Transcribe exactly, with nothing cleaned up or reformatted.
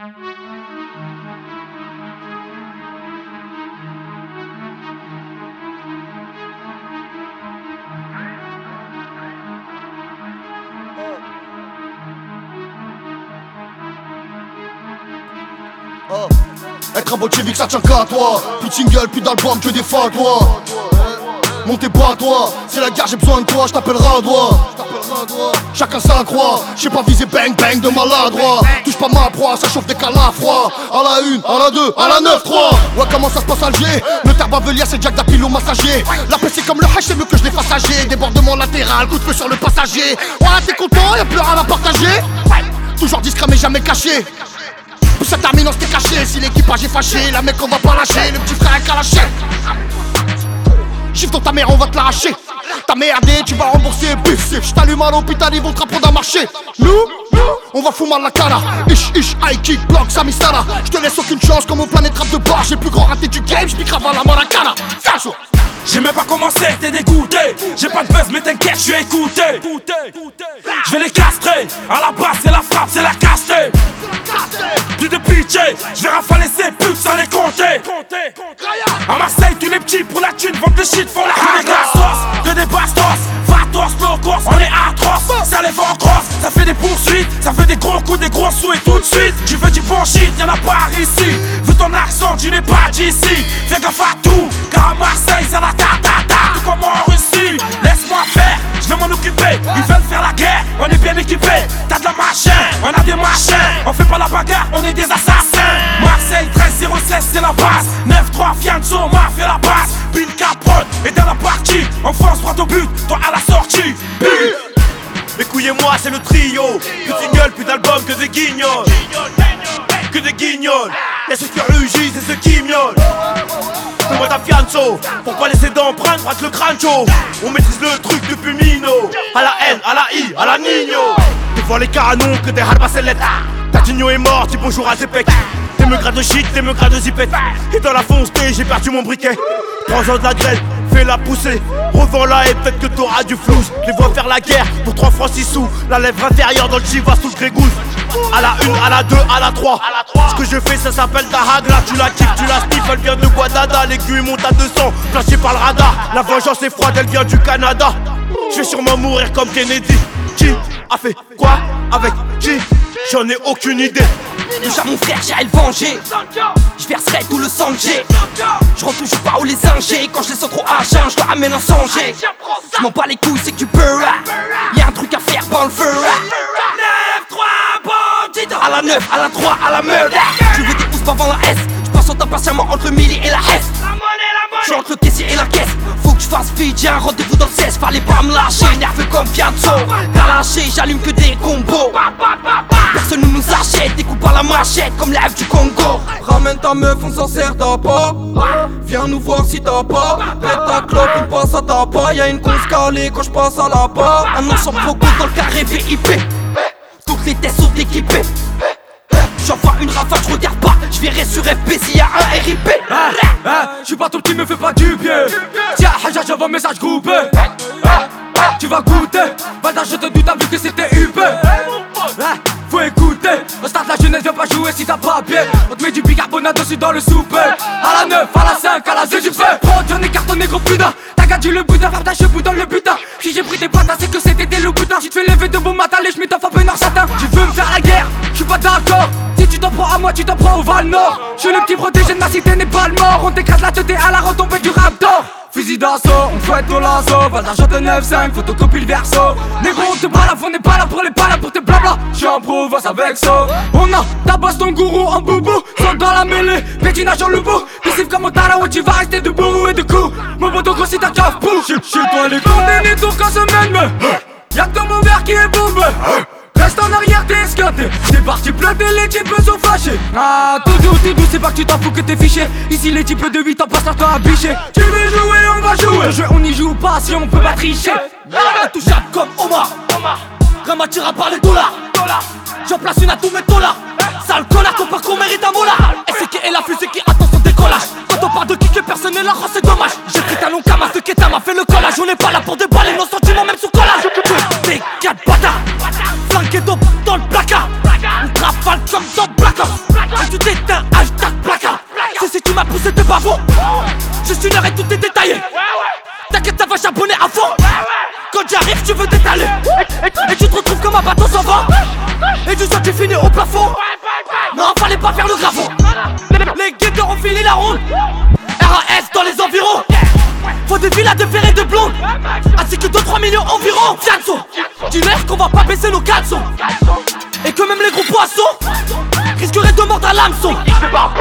Oh. Être un bolchevique ça tient qu'à toi. Plus de single, plus d'album, que des fatwas. Montez pas toi, c'est la guerre, j'ai besoin de toi, je t'appellerai à doigt. Chacun sa croix, j'ai pas visé bang bang de maladroit. Touche pas ma proie, ça chauffe des calafroids. À la une, à la deux, à la neuf trois. Ouais, comment ça se passe Alger? Le terre bavelier, c'est Jack d'Apil au massager. La paix c'est comme le hash, c'est mieux que je les fasse âger. Débordement latéral, coup de feu sur le passager. Voilà, t'es content, y'a plus rien à partager. Toujours discret mais jamais caché. Pour cette termine on s'était caché. Si l'équipage est fâché, la mec on va pas lâcher. Le petit frère est calaché. Chiffre dans ta mère, on va te l'arracher. T'as merdé, tu vas rembourser, pif. Je t'allume à l'hôpital, ils vont te apprendre à marcher. Nous, on va foutre mal la cala. Ish, ish, high kick, block, Samistana. Je te laisse aucune chance comme au planète rap de bar. J'ai le plus grand raté du game, j'pique avant la maracana. Fais jour. J'ai même pas commencé, t'es dégoûté. J'ai pas de buzz mais t'inquiète, je suis écouté. Je vais les castrer, à la base c'est la frappe, c'est la castée. Plus de pitié, je vais rafaler ces putes sans les compter. À Marseille tous les petits pour la thune vendent le shit, font la haine. Des gastos, que des bastos, fatos, low course, on est atroce. Ça les vend en crosse, ça fait des poursuites, ça fait des gros coups, des gros sous et tout de suite. Tu veux du bon shit, y'en a pas ici. Vu ton accent, tu n'es pas d'ici. Fais gaffe à tout, car à Marseille c'est la ta-ta-ta. Tout comme en Russie, laisse-moi faire, je vais m'en occuper. Ils veulent faire la guerre, on est bien équipés. T'as de la machine, on a des machins. On fait pas la bagarre, on est des assassins. Marseille treize zéro seize c'est la base. neuf trois Fianzo, m'a fait la base. Bill Capone est dans la partie. On fonce droit au but, toi à la sortie. Les couilles et moi c'est le trio. Plus de singles, plus d'albums que des guignols. Que des guignols. Y'a ceux qui rugissent et ceux qui miaulent. Fais-moi ta fianzo, pour pas laisser d'empreinte, rate le crâne chaud. On maîtrise le truc depuis Mino. À la N, à la I, à la Nino. Devant les canons que des halbacellettes. Tatigno est mort, dis bonjour à Zepek. T'es me grade de shit, t'es me grade de zipette. Et dans la fonce T, j'ai perdu mon briquet. Prends-en de la grêle, fais-la pousser. Revends-la et peut-être que t'auras du flouze. Les vois faire la guerre pour trois francs six sous. La lèvre inférieure dans le chiva sous le grégouze. À la une, à la deux, à la trois. Ce que je fais ça s'appelle ta hagla. Tu la kiffes, tu la sniff, elle vient de Guadada. L'aiguille monte à deux cents, flashée par le radar. La vengeance est froide, elle vient du Canada. Je vais sûrement mourir comme Kennedy. Qui a fait quoi avec qui? J'en ai aucune idée. Déjà mon frère j'irai le venger. Je verserai tout le sang que j'ai. Je rentre toujours pas où les ingés. Quand je les sens trop à jeun, je leur amène un sanger. Je m'en bats les couilles, c'est que tu peux. Y'a un truc à faire dans le feu. neuf trois bandits. À la neuf, à la trois, à la meule. Tu veux des pouces pas avant la S. Je passe en temps patiemment entre le milli et la S. Je entre le caissier et la caisse. Faut que je fasse vite, j'ai un rendez-vous dans le seize. Fallait pas me lâcher, nerveux comme Fianzo. T'as lâché, j'allume que des combos. Personne ne nous achète, découpe par la machette comme l'A F du Congo. Ramène ta meuf, on s'en sert t'as pas. Viens nous voir si t'as pas. Pète ta clope, on passe à ta pas. Y'a une conce calée quand je passe à la barre. Un ensemble beaucoup dans le carré V I P. Toutes les tests sont équipés. J'envoie une rafale, je regarde pas. Je verrai sur F P s'il y a un R I P. Ah, ah, je suis pas ton petit, me fais pas du pied. Tiens, Haja, j'envoie un message groupé. Tu vas goûter. Valda, je te doute, t'as vu que c'était U P. Ah, faut écouter. Au stade, la jeunesse vient pas jouer si t'as pas pied. On te met du bicarbonate dessus dans le souper. À la neuf, à la cinq, à la zéro, j'y fais. Prends, j'en ai cartonné, gros putain. T'as gardé le boudin, faire ta cheveux dans le butin. Si j'ai pris des patates, c'est que c'était des loups putain. Si tu fais lever de bon matin, les j'mets ta frappe nord satin. Tu veux me faire la guerre, j'suis pas d'accord. Si tu t'en prends à moi, tu t'en prends au Val Nord. J'suis le petit protégé de ma cité, n'est pas le mort. On t'écrase la tête à la retombée du Raptor. Fusil d'assaut, on fouette au lasso. Val d'argent de neuf cinq, photocopie le verso. Négro, on te balave, on n'est pas là pour les pas là pour tes blabla. J'suis en province avec ça. On a tabasse ton gourou en boubou. Sont dans la mêlée, pétinage en loup. Décif comme au Tarawa, tu vas rester debout et de coup. Mon poteau gros si t'as cave pou. Chez toi les condamnés, tour qu'en semaine, mais y'a que mon verre qui est bombé. Reste en arrière, t'es esquinté. C'est parti, plein de les types sont fâchés. Ah, tout doux, tout doux, c'est pas que tu t'en fous que t'es fiché. Ici, les types de huit ans passent leur temps à bicher. Tu veux jouer, on va jouer. Le jeu, on y joue pas si on peut pas tricher. Intouchable comme Omar. Ramatira par les dollars. J'en place une à tous mes dollars. Sale connard, ton parcours mérite un molar. Et c'est qui est la fusée qui attend son décollage. Quand on parle de kick, personne n'est là, oh, c'est dommage. J'ai pris ta long cama, ce qui m'a fait le collage. On n'est pas là pour déballer nos sentiments, même sous collage. Des quatre bâtards, flanqués dans le placard. On rafale comme dans Black Ops. tu t'éteins, hashtag placard. C'est si tu m'as poussé de bavon. Juste une heure et tout est détaillé. T'inquiète, ça va charbonner à fond. Quand j'arrive, tu veux t'étaler. Et tu te retrouves comme un bateau sans vent. Et du sang qui finit au plafond. Non, fallait pas faire le gravon. Les guetteurs ont fini la ronde. R A S dans les environs. Faut des villas de fer et de blondes, ainsi que deux trois millions environ. Fianso, dis-leur qu'on va pas baisser nos caleçons. Et que même les gros poissons risqueraient de mordre à l'hameçon.